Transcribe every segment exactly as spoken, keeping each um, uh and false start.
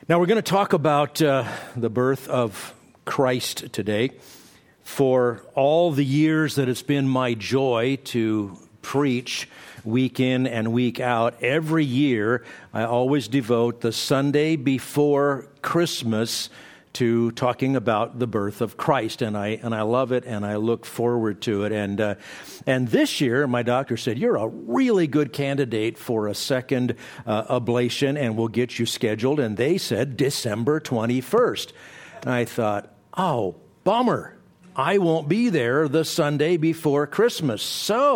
Now we're going to talk about uh, the birth of Christ today. For all the years that it's been my joy to preach week in and week out, every year I always devote the Sunday before Christmas to talking about the birth of Christ, and I and I love it, and I look forward to it. And uh, and this year, my doctor said, "You're a really good candidate for a second uh, ablation, and we'll get you scheduled." And they said December twenty-first. And I thought, "Oh, bummer! I won't be there the Sunday before Christmas."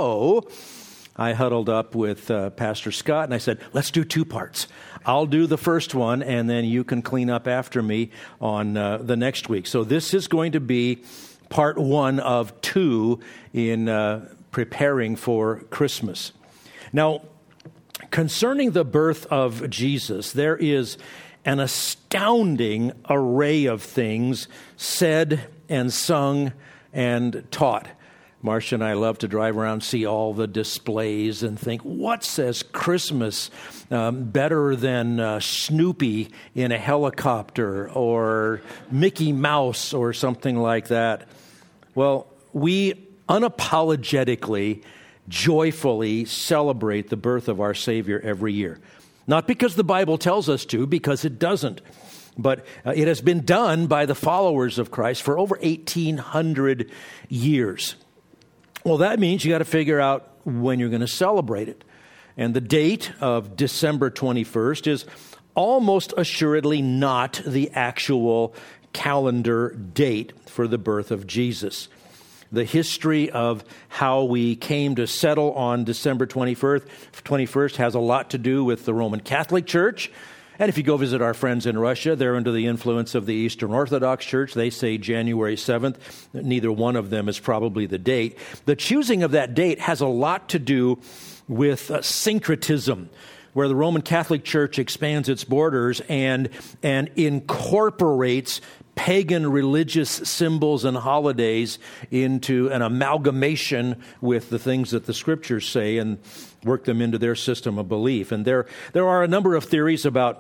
So I huddled up with uh, Pastor Scott, and I said, "Let's do two parts. I'll do the first one, and then you can clean up after me on uh, the next week." So this is going to be part one of two in uh, preparing for Christmas. Now, concerning the birth of Jesus, there is an astounding array of things said and sung and taught. Marcia and I love to drive around, see all the displays, and think, what says Christmas um, better than uh, Snoopy in a helicopter or Mickey Mouse or something like that? Well, we unapologetically, joyfully celebrate the birth of our Savior every year. Not because the Bible tells us to, because it doesn't. But uh, it has been done by the followers of Christ for over eighteen hundred years. Well, that means you got to figure out when you're going to celebrate it. And the date of December twenty-first is almost assuredly not the actual calendar date for the birth of Jesus. The history of how we came to settle on December twenty-first has a lot to do with the Roman Catholic Church. And if you go visit our friends in Russia, they're under the influence of the Eastern Orthodox Church. They say January seventh. Neither one of them is probably the date. The choosing of that date has a lot to do with uh, syncretism, where the Roman Catholic Church expands its borders and, and incorporates pagan religious symbols and holidays into an amalgamation with the things that the Scriptures say and work them into their system of belief. And there, there are a number of theories about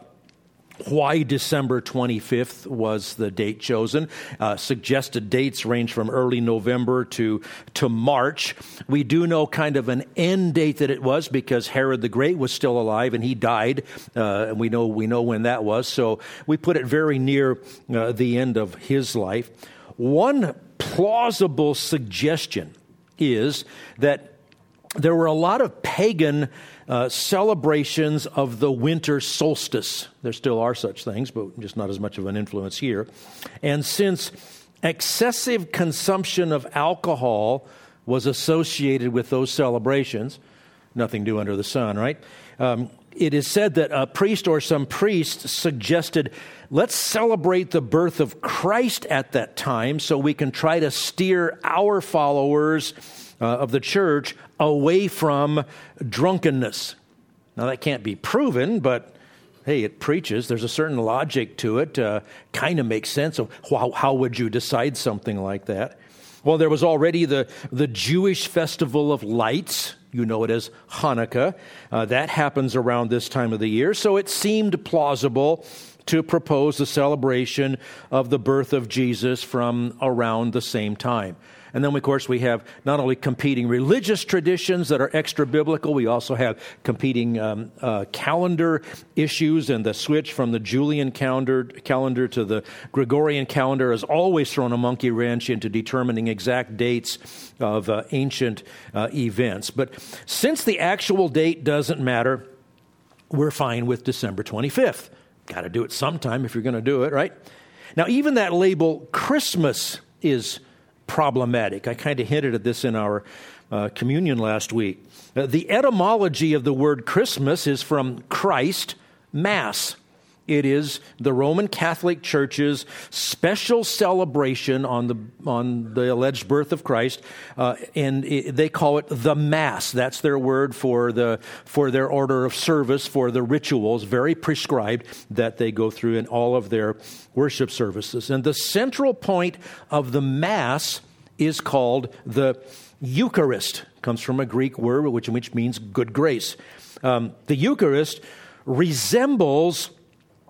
why December twenty-fifth was the date chosen. Uh, suggested dates range from early November to, to March. We do know kind of an end date that it was because Herod the Great was still alive and he died. Uh, and we know we know when that was. So we put it very near uh, the end of his life. One plausible suggestion is that there were a lot of pagan uh, celebrations of the winter solstice. There still are such things, but just not as much of an influence here. And since excessive consumption of alcohol was associated with those celebrations, nothing new under the sun, right? Um, it is said that a priest or some priest suggested, let's celebrate the birth of Christ at that time so we can try to steer our followers Uh, of the church away from drunkenness. Now, that can't be proven, but hey, it preaches. There's a certain logic to it. Uh, kind of makes sense. So how, how would you decide something like that? Well, there was already the, the Jewish festival of lights. You know it as Hanukkah. Uh, that happens around this time of the year. So it seemed plausible to propose the celebration of the birth of Jesus from around the same time. And then, of course, we have not only competing religious traditions that are extra-biblical, we also have competing um, uh, calendar issues, and the switch from the Julian calendar, calendar to the Gregorian calendar has always thrown a monkey wrench into determining exact dates of uh, ancient uh, events. But since the actual date doesn't matter, we're fine with December twenty-fifth. Got to do it sometime if you're going to do it, right? Now, even that label Christmas is problematic. I kind of hinted at this in our uh, communion last week. Uh, the etymology of the word Christmas is from Christ, Mass. It is the Roman Catholic Church's special celebration on the on the alleged birth of Christ, uh, and it, they call it the Mass. That's their word for the for their order of service, for the rituals, very prescribed that they go through in all of their worship services. And the central point of the Mass is called the Eucharist. It comes from a Greek word which which means good grace. Um, the Eucharist resembles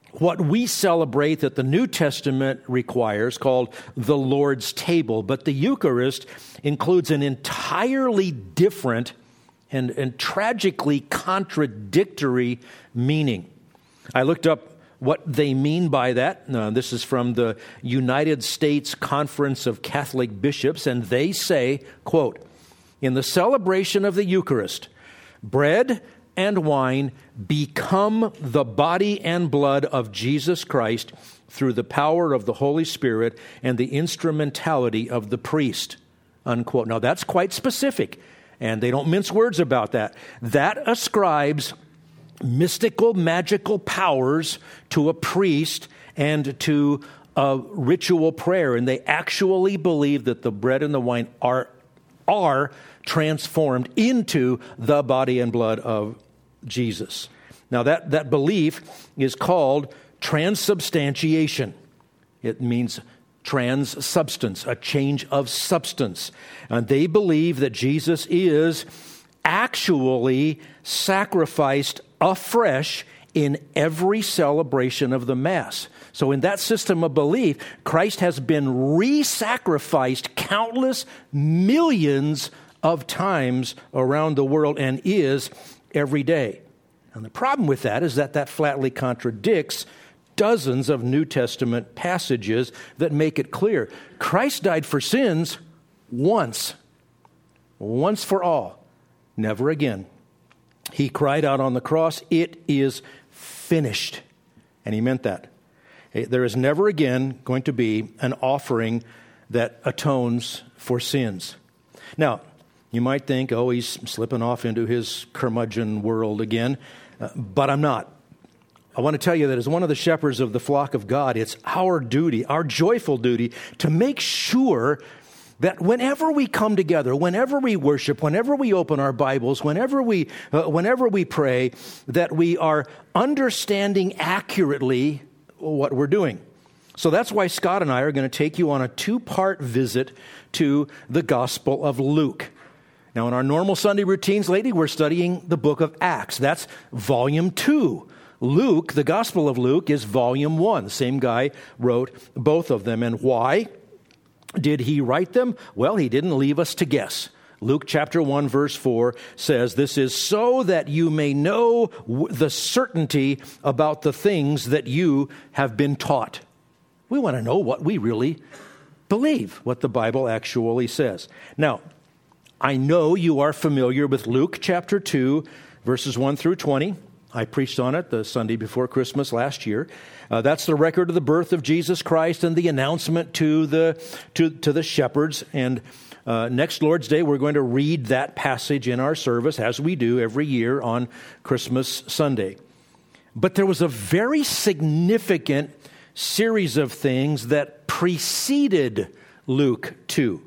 what we celebrate that the New Testament requires, called the Lord's table. But the Eucharist includes an entirely different and, and tragically contradictory meaning. I looked up what they mean by that. Uh, this is from the United States Conference of Catholic Bishops, and they say, quote, "In the celebration of the Eucharist, bread and wine become the body and blood of Jesus Christ through the power of the Holy Spirit and the instrumentality of the priest," unquote. Now, that's quite specific, and they don't mince words about that. That ascribes mystical, magical powers to a priest and to a ritual prayer, and they actually believe that the bread and the wine are, are transformed into the body and blood of Jesus. Now, that, that belief is called transubstantiation. It means trans-substance, a change of substance. And they believe that Jesus is actually sacrificed afresh in every celebration of the Mass. So in that system of belief, Christ has been re-sacrificed countless millions of times around the world and is every day. And the problem with that is that that flatly contradicts dozens of New Testament passages that make it clear Christ died for sins once, once for all, never again. He cried out on the cross, "It is finished." And he meant that. There is never again going to be an offering that atones for sins. Now, you might think, oh, he's slipping off into his curmudgeon world again, uh, but I'm not. I want to tell you that as one of the shepherds of the flock of God, it's our duty, our joyful duty, to make sure that whenever we come together, whenever we worship, whenever we open our Bibles, whenever we uh, whenever we pray, that we are understanding accurately what we're doing. So that's why Scott and I are going to take you on a two-part visit to the Gospel of Luke. Now, in our normal Sunday routines lately, we're studying the book of Acts. That's volume two. Luke, the Gospel of Luke, is volume one. The same guy wrote both of them. And why did he write them? Well, he didn't leave us to guess. Luke chapter one, verse four says, "This is so that you may know the certainty about the things that you have been taught." We want to know what we really believe, what the Bible actually says. Now, I know you are familiar with Luke chapter two, verses one through twenty. I preached on it the Sunday before Christmas last year. Uh, that's the record of the birth of Jesus Christ and the announcement to the to, to the shepherds. And uh, next Lord's Day, we're going to read that passage in our service, as we do every year on Christmas Sunday. But there was a very significant series of things that preceded Luke two.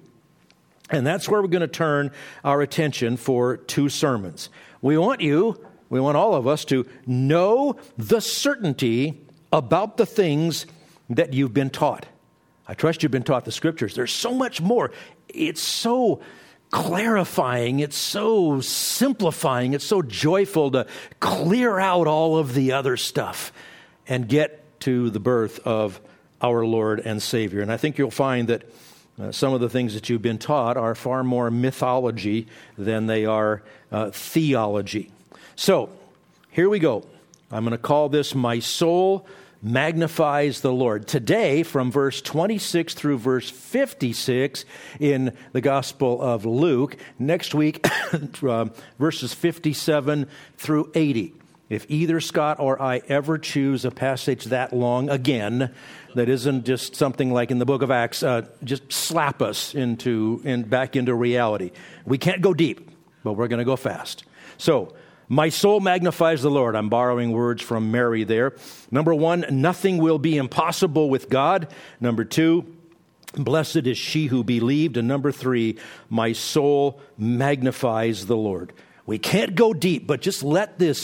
And that's where we're going to turn our attention for two sermons. We want you, we want all of us to know the certainty about the things that you've been taught. I trust you've been taught the Scriptures. There's so much more. It's so clarifying. It's so simplifying. It's so joyful to clear out all of the other stuff and get to the birth of our Lord and Savior. And I think you'll find that Uh, some of the things that you've been taught are far more mythology than they are uh, theology. So, here we go. I'm going to call this "My Soul Magnifies the Lord." Today, from verse twenty-six through verse fifty-six in the Gospel of Luke. Next week, uh, verses fifty-seven through eighty. If either Scott or I ever choose a passage that long again, that isn't just something like in the book of Acts, uh, just slap us into in, back into reality. We can't go deep, but we're going to go fast. So, my soul magnifies the Lord. I'm borrowing words from Mary there. Number one, nothing will be impossible with God. Number two, blessed is she who believed. And number three, my soul magnifies the Lord. We can't go deep, but just let this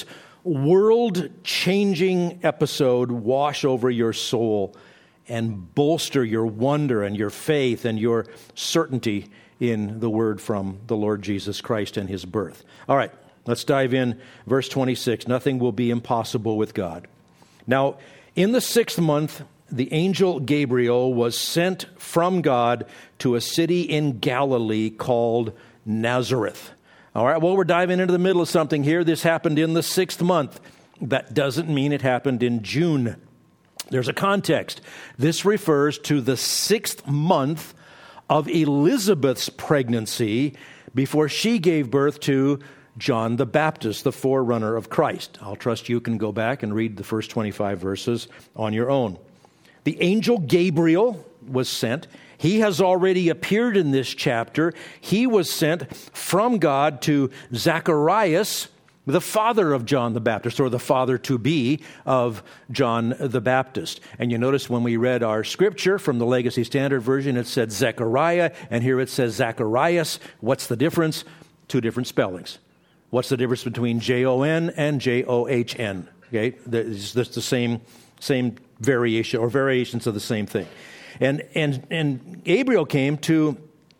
world-changing episode wash over your soul and bolster your wonder and your faith and your certainty in the word from the Lord Jesus Christ and his birth. All right, let's dive in. Verse twenty-six, nothing will be impossible with God. Now, In the sixth month, the angel Gabriel was sent from God to a city in Galilee called Nazareth. All right, well, we're diving into the middle of something here. This happened in the sixth month. That doesn't mean it happened in June. There's a context. This refers to the sixth month of Elizabeth's pregnancy before she gave birth to John the Baptist, the forerunner of Christ. I'll trust you can go back and read the first twenty-five verses on your own. The angel Gabriel was sent. He has already appeared in this chapter. He was sent from God to Zacharias, the father of John the Baptist, or the father-to-be of John the Baptist. And you notice when we read our scripture from the Legacy Standard Version, it said Zechariah, and here it says Zacharias. What's the difference? Two different spellings. What's the difference between J O N and J O H N? Okay, it's the same same variation or variations of the same thing. And and and Gabriel came to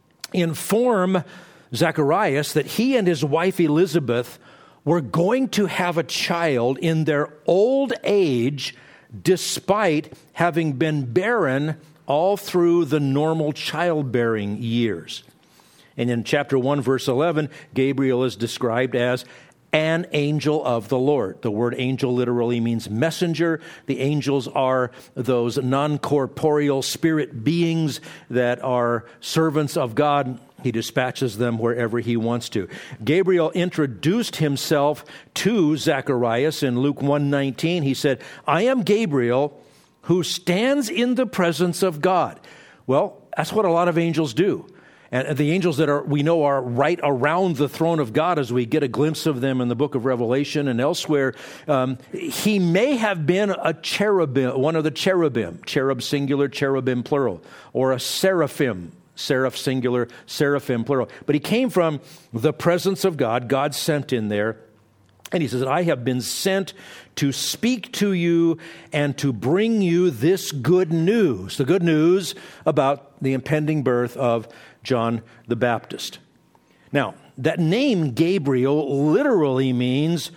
inform Zacharias that he and his wife Elizabeth were going to have a child in their old age, despite having been barren all through the normal childbearing years. And in chapter one, verse eleven, Gabriel is described as an angel of the Lord. The word angel literally means messenger. The angels are those non-corporeal spirit beings that are servants of God. He dispatches them wherever he wants to. Gabriel introduced himself to Zacharias in Luke one nineteen. He said, I am Gabriel who stands in the presence of God. Well, that's what a lot of angels do. And the angels that are we know are right around the throne of God, as we get a glimpse of them in the book of Revelation and elsewhere, um, he may have been a cherubim, one of the cherubim, cherub singular, cherubim plural, or a seraphim, seraph singular, seraphim plural. But he came from the presence of God. God sent in there. And he says, I have been sent to speak to you and to bring you this good news, the good news about the impending birth of John the Baptist. Now, that name Gabriel literally means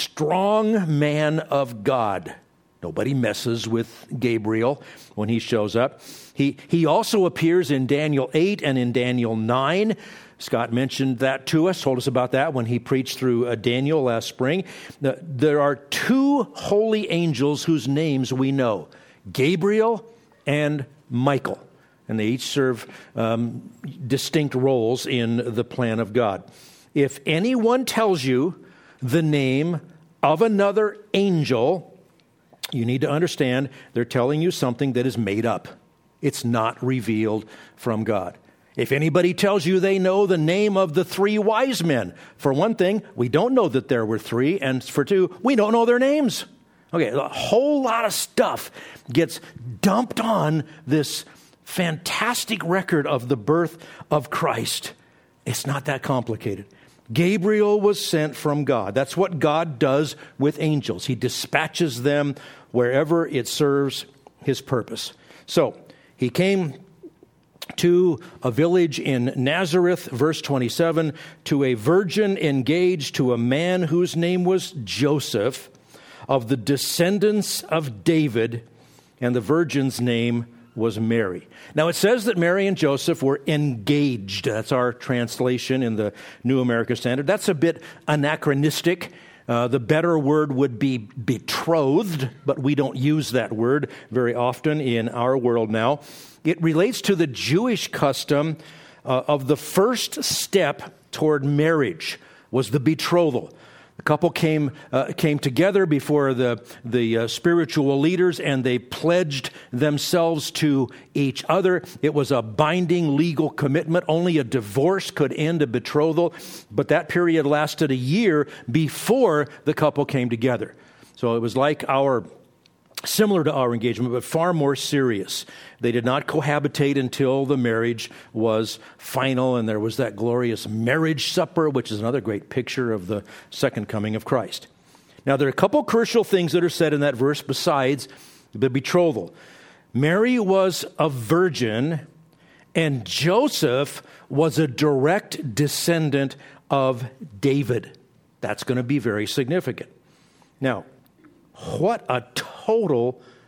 strong man of God. Nobody messes with Gabriel when he shows up. He, he also appears in Daniel eight and in Daniel nine. Scott mentioned that to us, told us about that when he preached through uh, Daniel last spring. Uh, there are two holy angels whose names we know, Gabriel and Michael. And they each serve um, distinct roles in the plan of God. If anyone tells you the name of another angel, you need to understand they're telling you something that is made up. It's not revealed from God. If anybody tells you they know the name of the three wise men, for one thing, we don't know that there were three, and for two, we don't know their names. Okay, a whole lot of stuff gets dumped on this fantastic record of the birth of Christ. It's not that complicated. Gabriel was sent from God. That's what God does with angels. He dispatches them wherever it serves his purpose. So, he came to a village in Nazareth, verse twenty-seven, to a virgin engaged to a man whose name was Joseph, of the descendants of David, and the virgin's name was Mary. Now, it says that Mary and Joseph were engaged. That's our translation in the New American Standard. That's a bit anachronistic. Uh, the better word would be betrothed, but we don't use that word very often in our world now. It relates to the Jewish custom uh, of the first step toward marriage was the betrothal. The couple came uh, came together before the the uh, spiritual leaders, and they pledged themselves to each other. It was a binding legal commitment. Only a divorce could end a betrothal, but that period lasted a year before the couple came together. So it was like our similar to our engagement, but far more serious. They did not cohabitate until the marriage was final, and there was that glorious marriage supper, which is another great picture of the second coming of Christ. Now, there are a couple crucial things that are said in that verse besides the betrothal. Mary was a virgin, and Joseph was a direct descendant of David. That's going to be very significant. Now, what a total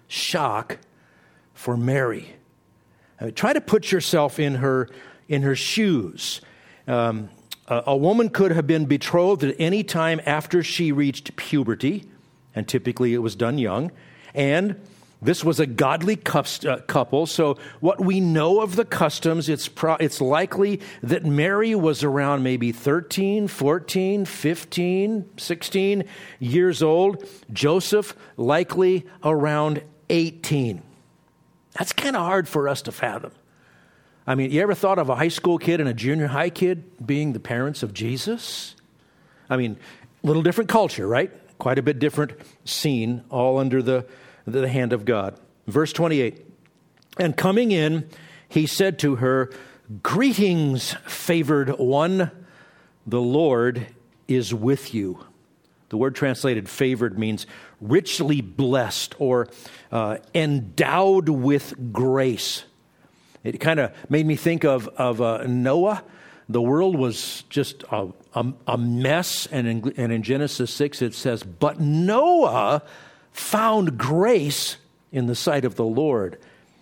shock for Mary. I mean, try to put yourself in her in her shoes. Um, a, a woman could have been betrothed at any time after she reached puberty, and typically it was done young. And this was a godly couple, so what we know of the customs, it's pro- it's likely that Mary was around maybe thirteen, fourteen, fifteen, sixteen years old. Joseph likely around eighteen. That's kind of hard for us to fathom. I mean, you ever thought of a high school kid and a junior high kid being the parents of Jesus? I mean, a little different culture, right? Quite a bit different scene, all under the the hand of God. Verse twenty-eight, and coming in, he said to her, "Greetings, favored one, the Lord is with you." The word translated favored means richly blessed or uh, endowed with grace. It kind of made me think of, of uh, Noah. The world was just a, a, a mess, and in, and in Genesis six it says, "But Noah found grace in the sight of the Lord."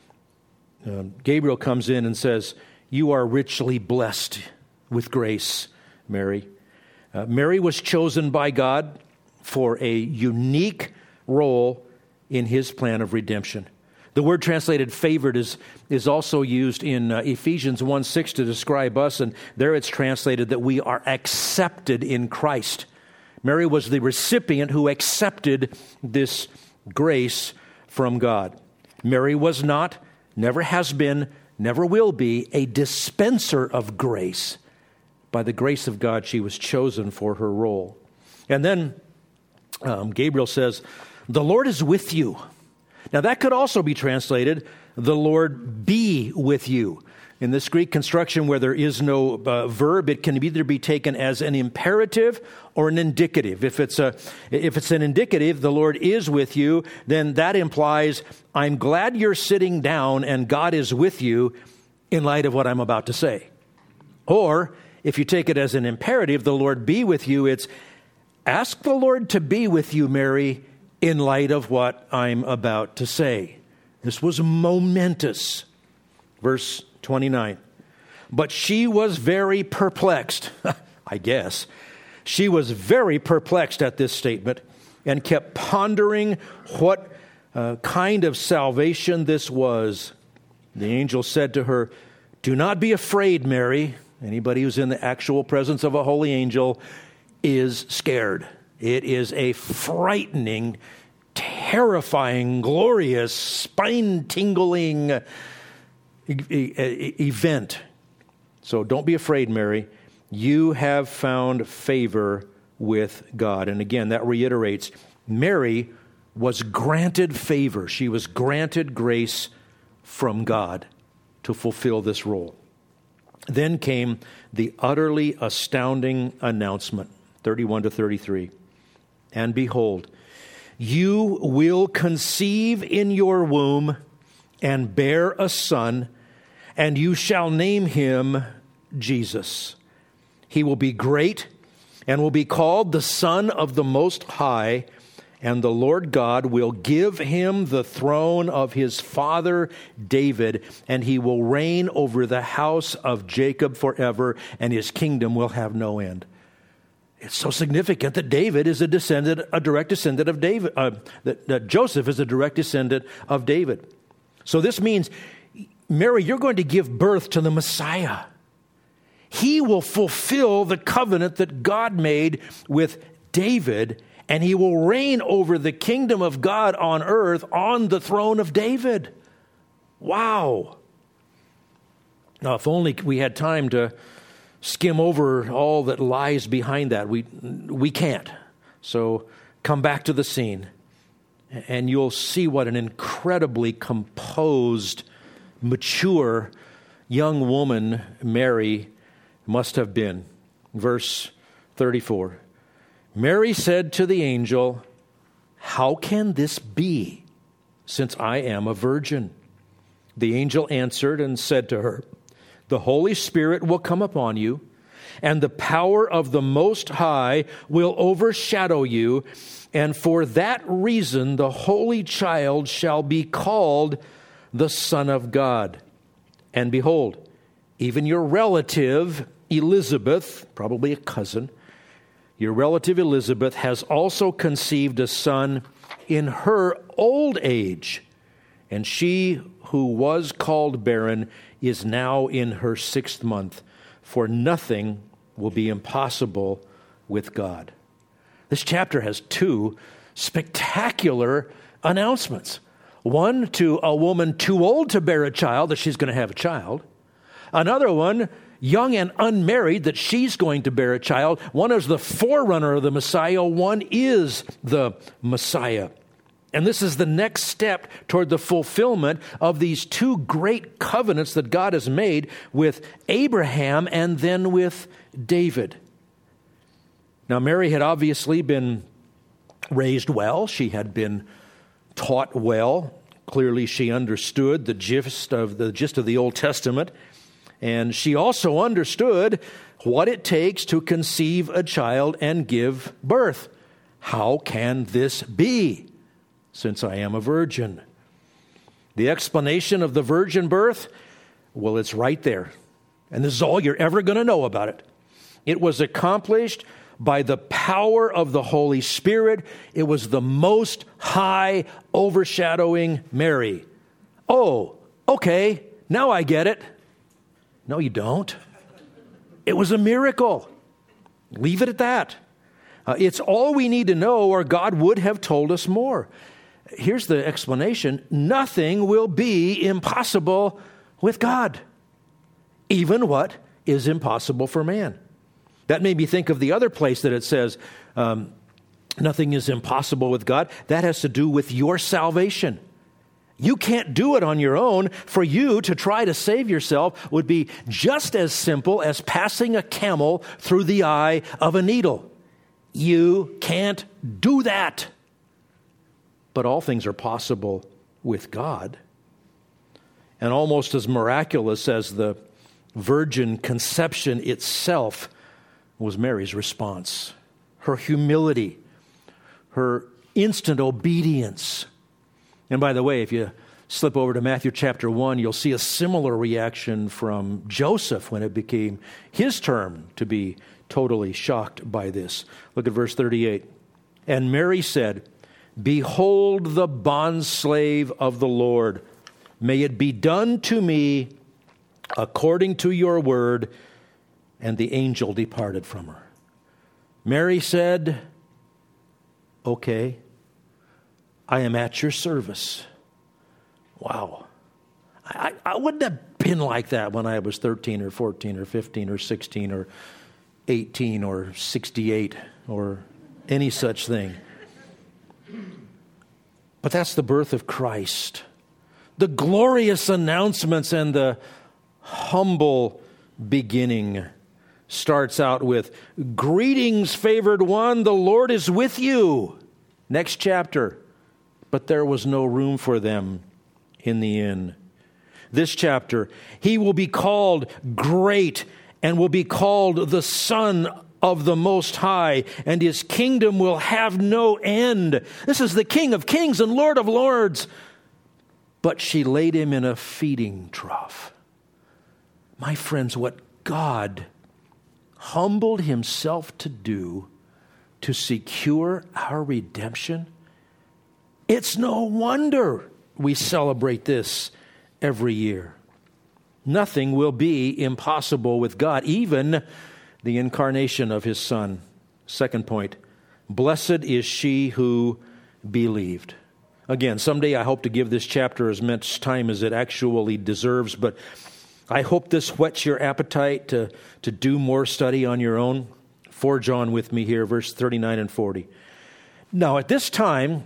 Uh, Gabriel comes in and says, "You are richly blessed with grace, Mary." Uh, Mary was chosen by God for a unique role in his plan of redemption. The word translated favored is, is also used in uh, Ephesians one six to describe us, and there it's translated that we are accepted in Christ. Mary was the recipient who accepted this grace from God. Mary was not, never has been, never will be a dispenser of grace. By the grace of God, she was chosen for her role. And then um, Gabriel says, "The Lord is with you." Now that could also be translated, "The Lord be with you." In this Greek construction where there is no uh, verb, it can either be taken as an imperative or an indicative. If it's a, if it's an indicative, "The Lord is with you," then that implies, I'm glad you're sitting down and God is with you in light of what I'm about to say. Or if you take it as an imperative, "The Lord be with you," it's ask the Lord to be with you, Mary, in light of what I'm about to say. This was momentous. Verse twenty-nine. But she was very perplexed, I guess. She was very perplexed at this statement and kept pondering what uh, kind of salvation this was. The angel said to her, "Do not be afraid, Mary." Anybody who's in the actual presence of a holy angel is scared. It is a frightening, terrifying, glorious, spine-tingling event. So don't be afraid, Mary. You have found favor with God. And again, that reiterates, Mary was granted favor. She was granted grace from God to fulfill this role. Then came the utterly astounding announcement, thirty-one to thirty-three. And behold, you will conceive in your womb and bear a son, and you shall name him Jesus. He will be great and will be called the Son of the Most High, and the Lord God will give him the throne of his father David, and he will reign over the house of Jacob forever, and his kingdom will have no end. It's so significant that David is a descendant, a direct descendant of David, uh, that, that Joseph is a direct descendant of David. So this means, Mary, you're going to give birth to the Messiah. He will fulfill the covenant that God made with David, and he will reign over the kingdom of God on earth on the throne of David. Wow. Now, if only we had time to skim over all that lies behind that. We we can't. So come back to the scene, and you'll see what an incredibly composed, mature young woman Mary must have been. Verse thirty-four. Mary said to the angel, "How can this be, since I am a virgin?" The angel answered and said to her, "The Holy Spirit will come upon you, and the power of the Most High will overshadow you, and for that reason the holy child shall be called the Son of God. And behold, even your relative Elizabeth, probably a cousin, your relative Elizabeth has also conceived a son in her old age, and she who was called barren is now in her sixth month, for nothing will be impossible with God. This chapter has two spectacular announcements. One to a woman too old to bear a child, that she's going to have a child. Another one, young and unmarried, that she's going to bear a child. One is the forerunner of the Messiah. One is the Messiah. And this is the next step toward the fulfillment of these two great covenants that God has made with Abraham and then with David. Now, Mary had obviously been raised well. She had been taught well. Clearly, she understood the gist of the gist of the Old Testament. And she also understood what it takes to conceive a child and give birth. How can this be, since I am a virgin? The explanation of the virgin birth, well, it's right there. And this is all you're ever going to know about it. It was accomplished by the power of the Holy Spirit. It was the Most High overshadowing Mary. Oh, okay, now I get it. No, you don't. It was a miracle. Leave it at that. Uh, it's all we need to know, or God would have told us more. Here's the explanation. Nothing will be impossible with God. Even what is impossible for man. That made me think of the other place that it says, um, nothing is impossible with God. That has to do with your salvation. You can't do it on your own. For you to try to save yourself would be just as simple as passing a camel through the eye of a needle. You can't do that. But all things are possible with God. And almost as miraculous as the virgin conception itself was Mary's response. Her humility, her instant obedience. And by the way, if you slip over to Matthew chapter one, you'll see a similar reaction from Joseph when it became his turn to be totally shocked by this. Look at verse thirty-eight. And Mary said, "Behold the bondslave of the Lord. May it be done to me according to your word." And the angel departed from her. Mary said, "Okay, I am at your service." Wow. I, I wouldn't have been like that when I was thirteen or fourteen or fifteen or sixteen or eighteen or sixty-eight or any such thing. But that's the birth of Christ. The glorious announcements and the humble beginning starts out with, "Greetings, favored one, the Lord is with you." Next chapter. But there was no room for them in the inn. This chapter, he will be called great and will be called the Son of the Most High, and his kingdom will have no end. This is the King of Kings and Lord of Lords. But she laid him in a feeding trough. My friends, what God humbled himself to do to secure our redemption, it's no wonder we celebrate this every year. Nothing will be impossible with God, even the incarnation of his Son. Second point, blessed is she who believed. Again, someday I hope to give this chapter as much time as it actually deserves, but I hope this whets your appetite to, to do more study on your own. Forge on with me here, verse thirty-nine and forty. Now, at this time,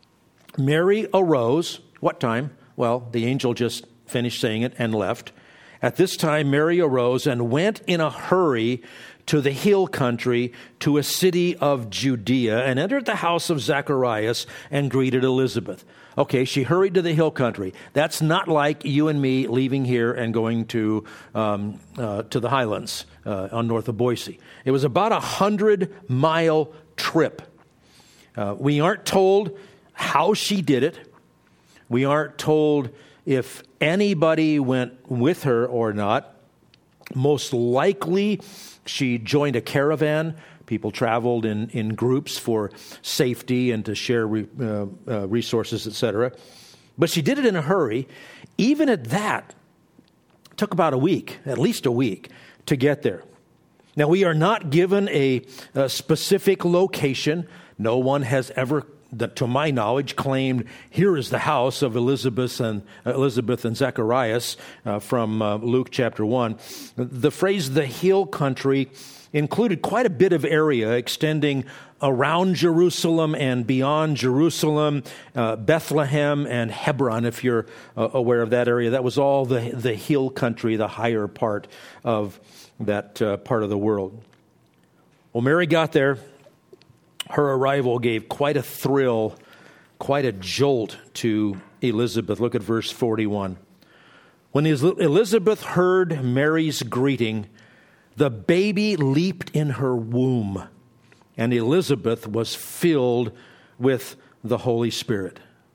Mary arose. What time? Well, the angel just finished saying it and left. At this time, Mary arose and went in a hurry to the hill country, to a city of Judea, and entered the house of Zacharias and greeted Elizabeth. Okay, she hurried to the hill country. That's not like you and me leaving here and going to um, uh, to the Highlands uh, on north of Boise. It was about a hundred-mile trip. Uh, we aren't told how she did it. We aren't told if anybody went with her or not. Most likely, she joined a caravan. People traveled in, in groups for safety and to share re, uh, uh, resources, et cetera. But she did it in a hurry. Even at that, it took about a week, at least a week, to get there. Now, we are not given a, a specific location. No one has ever, to my knowledge, claimed, here is the house of Elizabeth and uh, Elizabeth and Zacharias uh, from uh, Luke chapter one. The phrase the hill country included quite a bit of area extending around Jerusalem and beyond Jerusalem, uh, Bethlehem and Hebron, if you're uh, aware of that area. That was all the, the hill country, the higher part of that uh, part of the world. Well, Mary got there. Her arrival gave quite a thrill, quite a jolt to Elizabeth. Look at verse forty-one. When Elizabeth heard Mary's greeting, the baby leaped in her womb, and Elizabeth was filled with the Holy Spirit.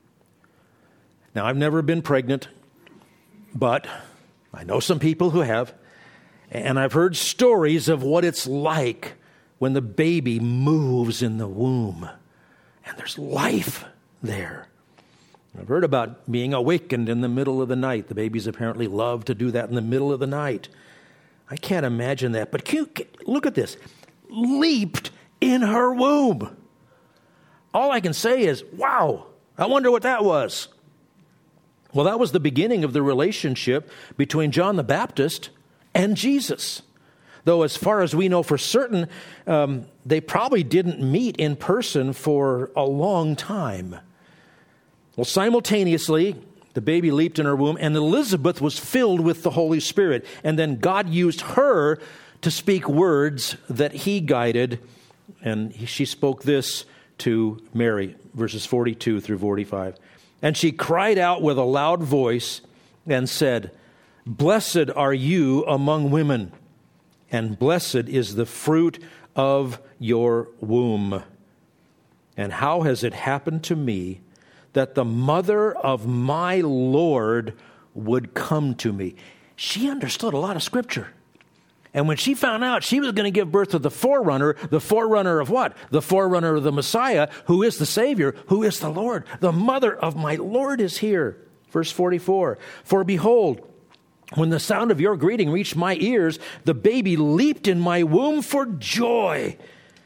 Now, I've never been pregnant, but I know some people who have, and I've heard stories of what it's like when the baby moves in the womb and there's life there. I've heard about being awakened in the middle of the night. The babies apparently love to do that in the middle of the night. I can't imagine that, but can you, look at this. Leaped in her womb. All I can say is, wow, I wonder what that was. Well, that was the beginning of the relationship between John the Baptist and Jesus. Though as far as we know for certain, um, they probably didn't meet in person for a long time. Well, simultaneously, the baby leaped in her womb, and Elizabeth was filled with the Holy Spirit. And then God used her to speak words that he guided, and she spoke this to Mary, verses forty-two through forty-five. And she cried out with a loud voice and said, "Blessed are you among women, and blessed is the fruit of your womb. And how has it happened to me that the mother of my Lord would come to me?" She understood a lot of Scripture. And when she found out she was going to give birth to the forerunner, the forerunner of what? The forerunner of the Messiah, who is the Savior, who is the Lord. The mother of my Lord is here. Verse forty-four, "For behold, when the sound of your greeting reached my ears, the baby leaped in my womb for joy.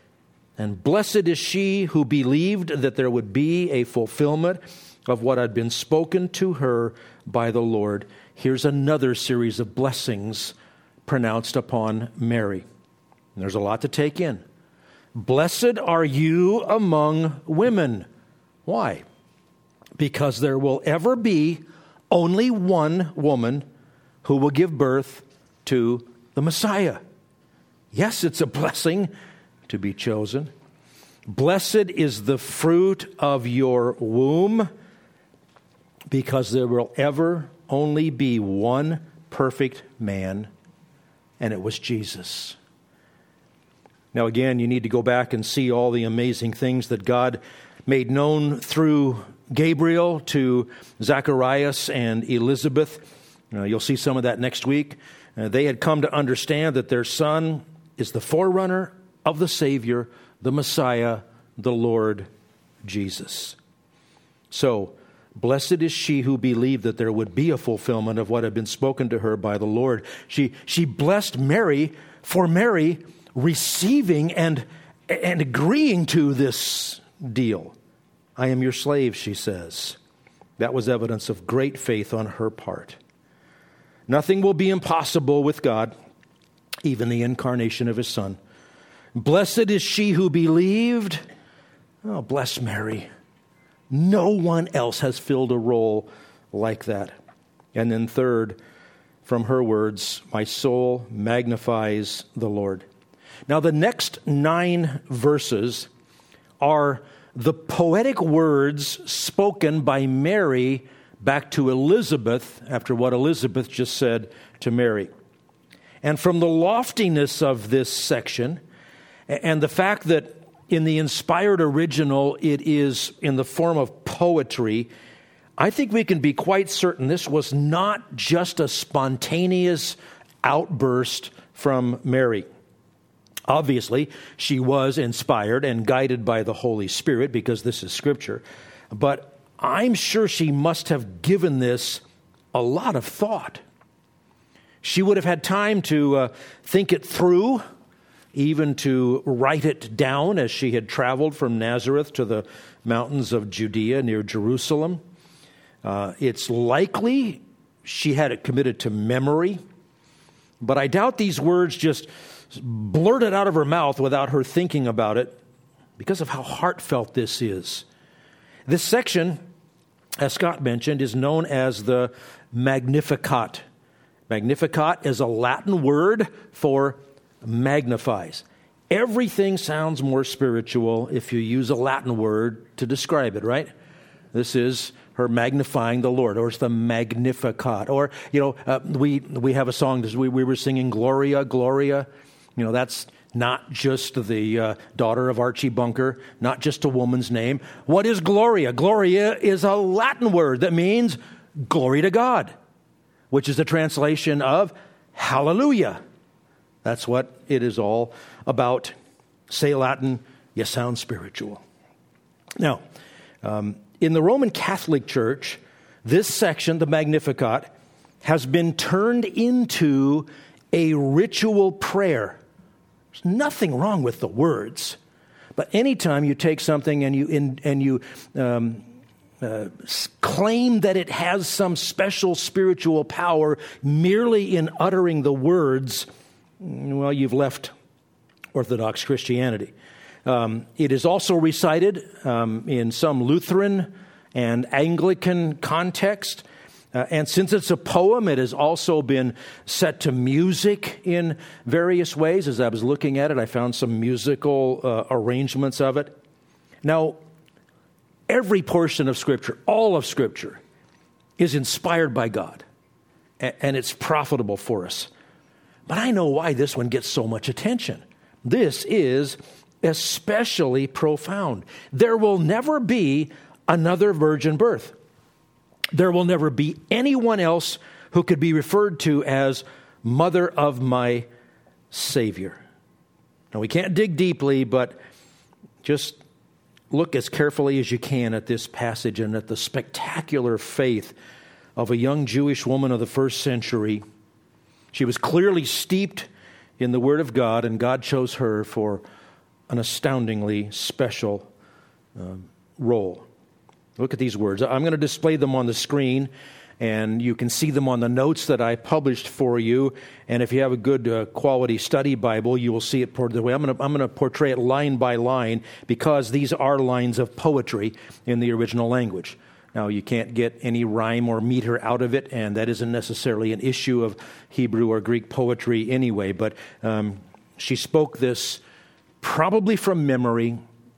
And blessed is she who believed that there would be a fulfillment of what had been spoken to her by the Lord." Here's another series of blessings pronounced upon Mary. And there's a lot to take in. Blessed are you among women. Why? Because there will ever be only one woman who will give birth to the Messiah. Yes, it's a blessing to be chosen. Blessed is the fruit of your womb, because there will ever only be one perfect man, and it was Jesus. Now again, you need to go back and see all the amazing things that God made known through Gabriel to Zacharias and Elizabeth. Uh, you'll see some of that next week. Uh, they had come to understand that their son is the forerunner of the Savior, the Messiah, the Lord Jesus. So, blessed is she who believed that there would be a fulfillment of what had been spoken to her by the Lord. She she blessed Mary for Mary receiving and, and agreeing to this deal. "I am your slave," she says. That was evidence of great faith on her part. Nothing will be impossible with God, even the incarnation of his Son. Blessed is she who believed. Oh, bless Mary. No one else has filled a role like that. And then third, from her words, my soul magnifies the Lord. Now, the next nine verses are the poetic words spoken by Mary back to Elizabeth after what Elizabeth just said to Mary. And from the loftiness of this section and the fact that in the inspired original it is in the form of poetry, I think we can be quite certain this was not just a spontaneous outburst from Mary. Obviously, she was inspired and guided by the Holy Spirit because this is Scripture. But I'm sure she must have given this a lot of thought. She would have had time to uh, think it through, even to write it down as she had traveled from Nazareth to the mountains of Judea near Jerusalem. Uh, it's likely she had it committed to memory, but I doubt these words just blurted out of her mouth without her thinking about it because of how heartfelt this is. This section, as Scott mentioned, is known as the Magnificat. Magnificat is a Latin word for magnifies. Everything sounds more spiritual if you use a Latin word to describe it, right? This is her magnifying the Lord, or it's the Magnificat. Or, you know, uh, we we have a song, we, we were singing Gloria, Gloria. You know, that's not just the uh, daughter of Archie Bunker, not just a woman's name. What is Gloria? Gloria is a Latin word that means glory to God, which is a translation of hallelujah. That's what it is all about. Say Latin, you sound spiritual. Now, um, in the Roman Catholic Church, this section, the Magnificat, has been turned into a ritual prayer. There's nothing wrong with the words, but anytime you take something and you in, and you um, uh, claim that it has some special spiritual power merely in uttering the words, well, you've left Orthodox Christianity. Um, it is also recited um, in some Lutheran and Anglican context. Uh, and since it's a poem, it has also been set to music in various ways. As I was looking at it, I found some musical uh, arrangements of it. Now, every portion of Scripture, all of Scripture, is inspired by God, and, and it's profitable for us. But I know why this one gets so much attention. This is especially profound. There will never be another virgin birth. There will never be anyone else who could be referred to as mother of my Savior. Now, we can't dig deeply, but just look as carefully as you can at this passage and at the spectacular faith of a young Jewish woman of the first century. She was clearly steeped in the Word of God, and God chose her for an astoundingly special um, role. Look at these words. I'm going to display them on the screen, and you can see them on the notes that I published for you. And if you have a good uh, quality study Bible, you will see it portrayed the way. I'm going to, I'm going to portray it line by line because these are lines of poetry in the original language. Now, you can't get any rhyme or meter out of it, and that isn't necessarily an issue of Hebrew or Greek poetry anyway. But um, she spoke this probably from memory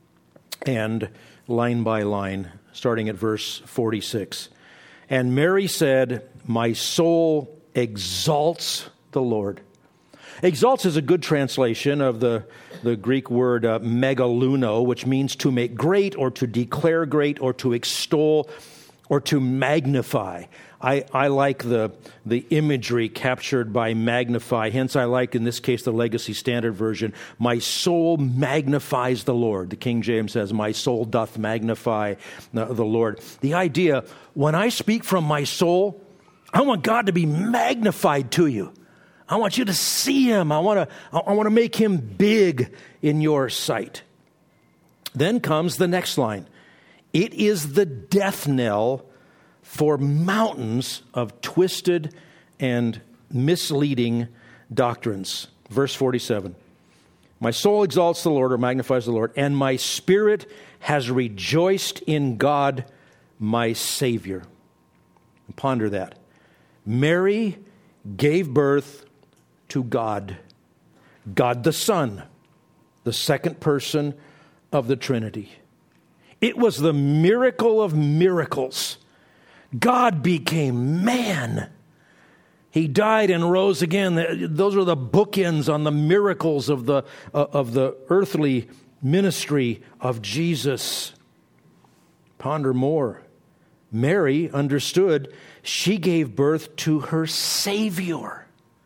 and line by line, starting at verse forty-six. And Mary said, my soul exalts the Lord. Exalts is a good translation of the, the Greek word uh, megaluno, which means to make great or to declare great or to extol or to magnify. I, I like the, the imagery captured by magnify. Hence, I like, in this case, the Legacy Standard Version. My soul magnifies the Lord. The King James says, my soul doth magnify the, the Lord. The idea, when I speak from my soul, I want God to be magnified to you. I want you to see Him. I want to, I want to make Him big in your sight. Then comes the next line. It is the death knell for mountains of twisted and misleading doctrines. Verse forty-seven. My soul exalts the Lord, or magnifies the Lord, and my spirit has rejoiced in God, my Savior. Ponder that. Mary gave birth to God, God the Son, the second person of the Trinity. It was the miracle of miracles. God became man. He died and rose again. Those are the bookends on the miracles of the, uh, of the earthly ministry of Jesus. Ponder more. Mary understood she gave birth to her Savior.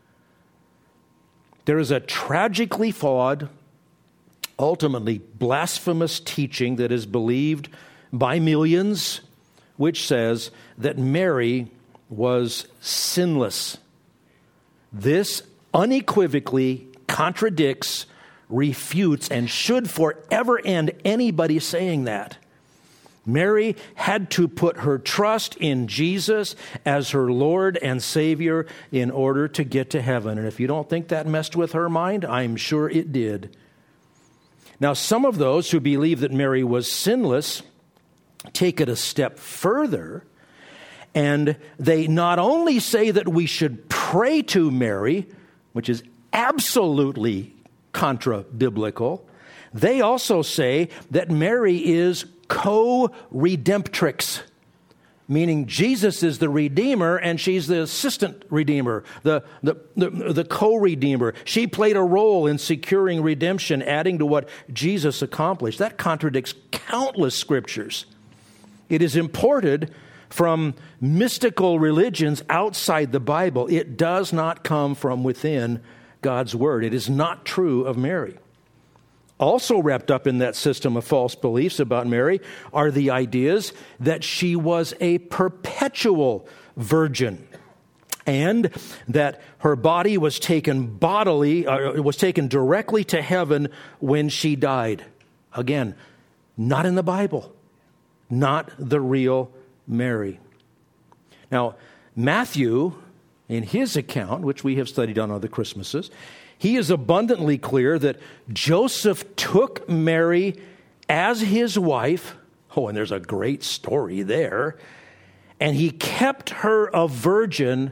There is a tragically flawed, ultimately blasphemous teaching that is believed by millions, which says that Mary was sinless. This unequivocally contradicts, refutes, and should forever end anybody saying that. Mary had to put her trust in Jesus as her Lord and Savior in order to get to heaven. And if you don't think that messed with her mind, I'm sure it did. Now, some of those who believe that Mary was sinless take it a step further, and they not only say that we should pray to Mary, which is absolutely contra-biblical, they also say that Mary is co-redemptrix, meaning Jesus is the Redeemer and she's the assistant Redeemer, the, the, the, the co-Redeemer. She played a role in securing redemption, adding to what Jesus accomplished. That contradicts countless scriptures. It is imported from mystical religions outside the Bible. It does not come from within God's Word. It is not true of Mary. Also wrapped up in that system of false beliefs about Mary are the ideas that she was a perpetual virgin and that her body was taken bodily, uh, was taken directly to heaven when she died. Again, not in the Bible, not the real Mary. Now, Matthew, in his account, which we have studied on other Christmases, he is abundantly clear that Joseph took Mary as his wife. Oh, and there's a great story there. And he kept her a virgin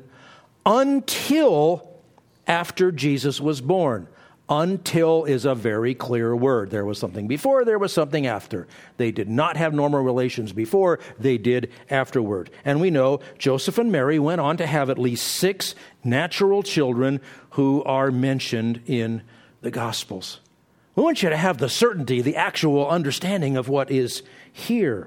until after Jesus was born. Until is a very clear word. There was something before, there was something after. They did not have normal relations before, they did afterward. And we know Joseph and Mary went on to have at least six natural children who are mentioned in the Gospels. We want you to have the certainty, the actual understanding of what is here.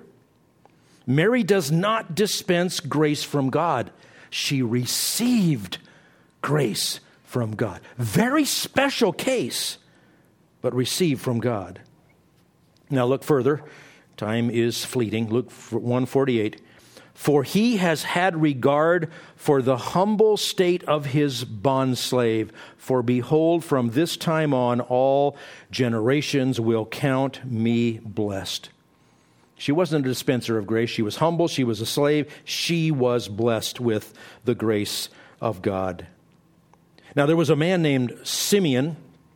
Mary does not dispense grace from God. She received grace from God. Very special case, but received from God. Now look further. Time is fleeting. Luke one forty-eight. For he has had regard for the humble state of his bondslave. For behold, from this time on, all generations will count me blessed. She wasn't a dispenser of grace. She was humble. She was a slave. She was blessed with the grace of God. Now, there was a man named Simeon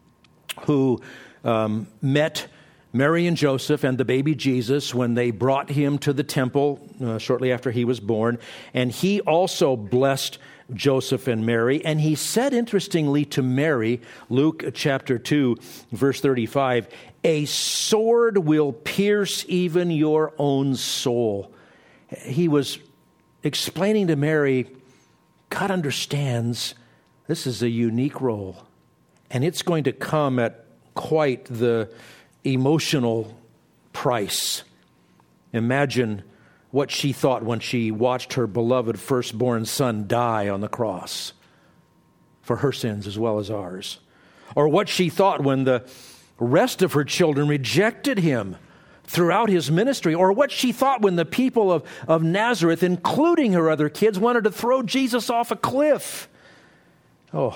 who um, met Mary and Joseph and the baby Jesus when they brought him to the temple uh, shortly after he was born. And he also blessed Joseph and Mary. And he said, interestingly, to Mary, Luke chapter two, verse thirty-five, a sword will pierce even your own soul. He was explaining to Mary, God understands this is a unique role, and it's going to come at quite the emotional price. Imagine what she thought when she watched her beloved firstborn son die on the cross for her sins as well as ours. Or what she thought when the rest of her children rejected him throughout his ministry. Or what she thought when the people of, of Nazareth, including her other kids, wanted to throw Jesus off a cliff. Oh,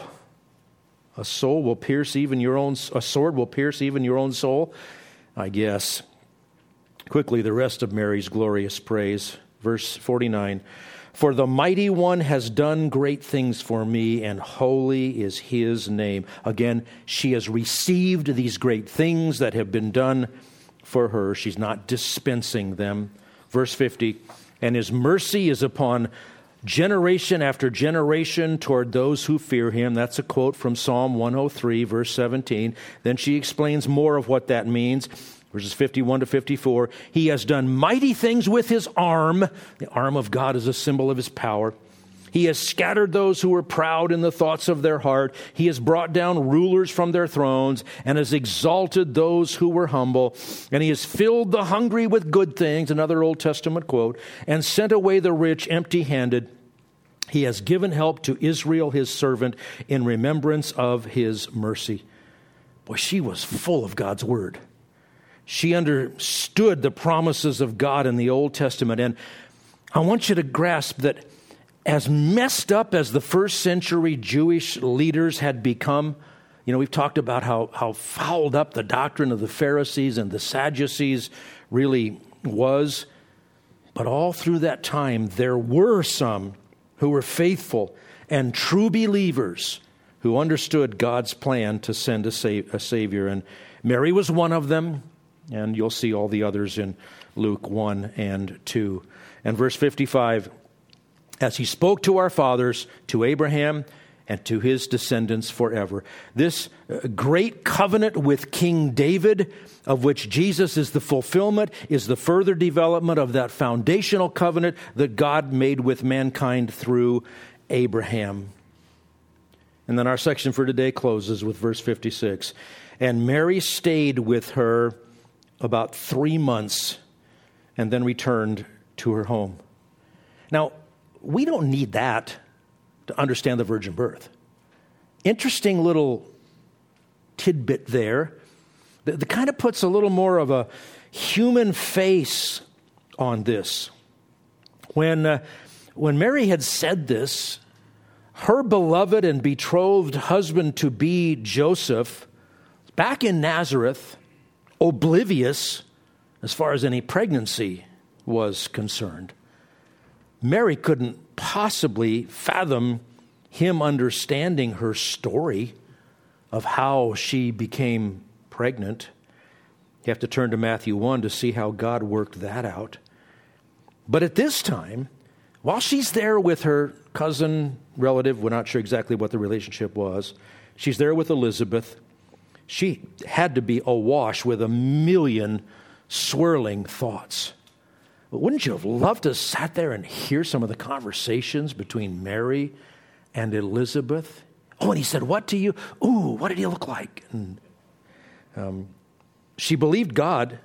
a soul will pierce even your own, a sword will pierce even your own soul, I guess. Quickly, the rest of Mary's glorious praise. Verse forty-nine, for the mighty one has done great things for me, and holy is his name. Again, she has received these great things that have been done for her. She's not dispensing them. Verse fifty, and his mercy is upon generation after generation toward those who fear him. That's a quote from Psalm one oh three, verse seventeen. Then she explains more of what that means. Verses fifty-one to fifty-four. He has done mighty things with his arm. The arm of God is a symbol of his power. He has scattered those who were proud in the thoughts of their heart. He has brought down rulers from their thrones and has exalted those who were humble. And he has filled the hungry with good things, another Old Testament quote, and sent away the rich empty-handed. He has given help to Israel, his servant, in remembrance of his mercy. Boy, she was full of God's word. She understood the promises of God in the Old Testament. And I want you to grasp that as messed up as the first century Jewish leaders had become, you know, we've talked about how, how fouled up the doctrine of the Pharisees and the Sadducees really was. But all through that time, there were some who were faithful and true believers who understood God's plan to send a, sa- a Savior. And Mary was one of them, and you'll see all the others in Luke one and two. And verse fifty-five, as he spoke to our fathers, to Abraham, and to his descendants forever. This great covenant with King David, of which Jesus is the fulfillment, is the further development of that foundational covenant that God made with mankind through Abraham. And then our section for today closes with verse fifty-six. And Mary stayed with her about three months and then returned to her home. Now, we don't need that to understand the virgin birth. Interesting little tidbit there that, that kind of puts a little more of a human face on this. When, uh, when Mary had said this, her beloved and betrothed husband-to-be Joseph, back in Nazareth, oblivious as far as any pregnancy was concerned. Mary couldn't possibly fathom him understanding her story of how she became pregnant. You have to turn to Matthew one to see how God worked that out. But at this time, while she's there with her cousin, relative, we're not sure exactly what the relationship was, she's there with Elizabeth. She had to be awash with a million swirling thoughts. But wouldn't you have loved to have sat there and hear some of the conversations between Mary and Elizabeth? Oh, and he said, what to you? Ooh, what did he look like? And um, she believed God,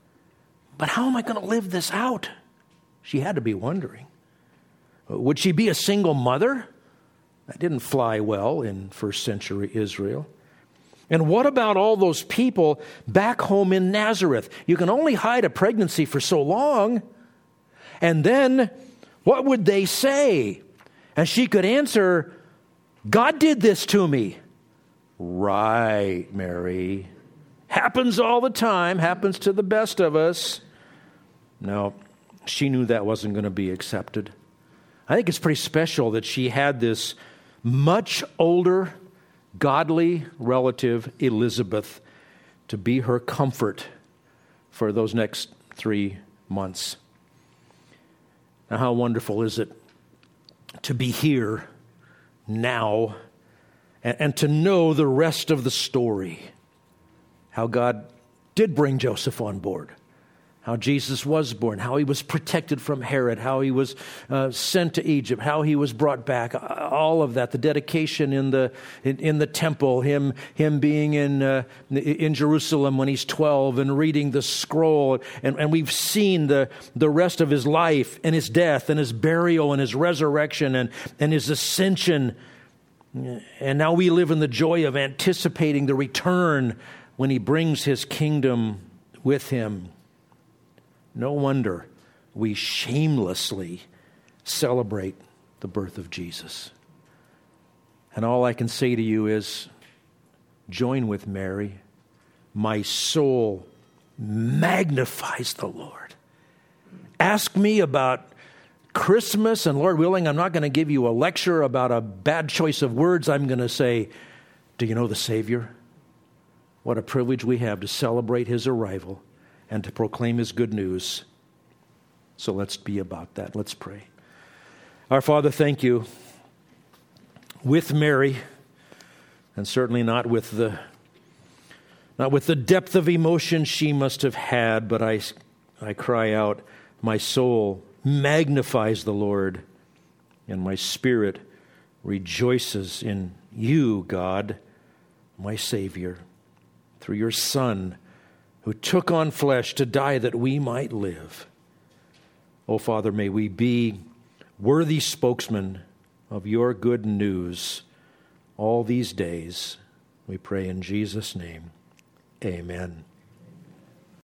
but how am I going to live this out? She had to be wondering. Would she be a single mother? That didn't fly well in first century Israel. And what about all those people back home in Nazareth? You can only hide a pregnancy for so long. And then, what would they say? And she could answer, God did this to me. Right, Mary. Happens all the time. Happens to the best of us. No, she knew that wasn't going to be accepted. I think it's pretty special that she had this much older, godly relative, Elizabeth, to be her comfort for those next three months. Now, how wonderful is it to be here now and, and to know the rest of the story. How God did bring Joseph on board. How Jesus was born, how he was protected from Herod, how he was uh, sent to Egypt, how he was brought back, all of that, the dedication in the in, in the temple, him him being in uh, in Jerusalem when he's twelve and reading the scroll, and, and we've seen the, the rest of his life and his death and his burial and his resurrection and, and his ascension. And now we live in the joy of anticipating the return when he brings his kingdom with him. No wonder we shamelessly celebrate the birth of Jesus. And all I can say to you is, join with Mary. My soul magnifies the Lord. Ask me about Christmas, and Lord willing, I'm not going to give you a lecture about a bad choice of words. I'm going to say, do you know the Savior? What a privilege we have to celebrate his arrival and to proclaim his good news. So let's be about that. Let's pray. Our Father, thank you. With Mary, and certainly not with the not with the depth of emotion she must have had, but I, I cry out, my soul magnifies the Lord, and my spirit rejoices in you, God, my Savior, through your Son, who took on flesh to die that we might live. Oh, Father, may we be worthy spokesmen of your good news all these days. We pray in Jesus' name. Amen.